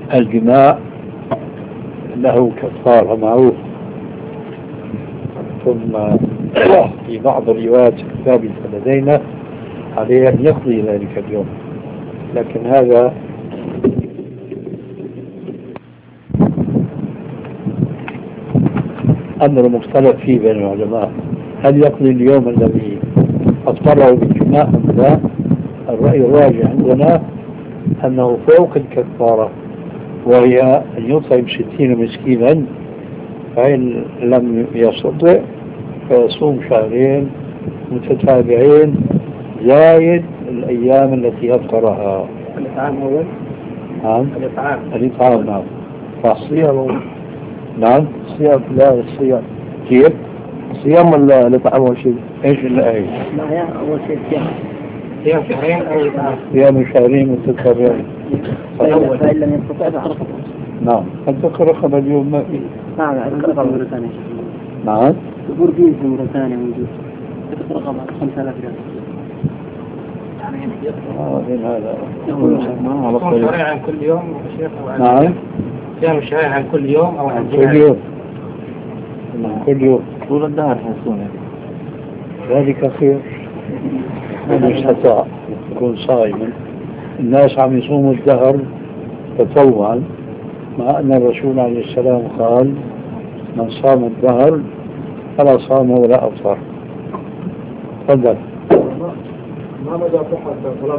الجماع له كفارة معروف. ثم في بعض الروايات الثابتة لدينا عليه أن يقضي ذلك اليوم، لكن هذا أمر مختلف فيه بين العلماء. هل يقضي اليوم الذي أفطره بالجماع أم لا؟ الرأي الراجح عندنا أنه فوق الكفارة، وهي أن يطعم 60 مسكينا، فإن لم يستطع فيصوم شهرين متتابعين زايد الأيام التي أفطرها. الإطعام أول؟ نعم الإطعام نعم. الصيام نعم الصيام لا الصيام كيف؟ الصيام ولا الإطعام أول شيء؟ إيش الآية؟ لا أول شيء صيام شهرين أو الإطعام؟ صيام شهرين متتابعين. فإن لم يستطع فرقبة. نعم هل رقبة اليوم ما فيه؟ نعم رقبة مرة ثانية. نعم برجيز مرة ثانية موجود. رقبة 5000 ريال. هذا صيام شهرين عن كل يوم شيخ أو عن نعم صيام شهرين عن كل يوم أو عن كل يوم. كل يوم طول الدهر حيصون ذلك خير. من استطاع يكون صائما. الناس عم يصوموا الدهر تطوعا، مع أن الرسول عليه السلام قال من صام الدهر فلا صام ولا أفطر. تفضل. ما مدى صحة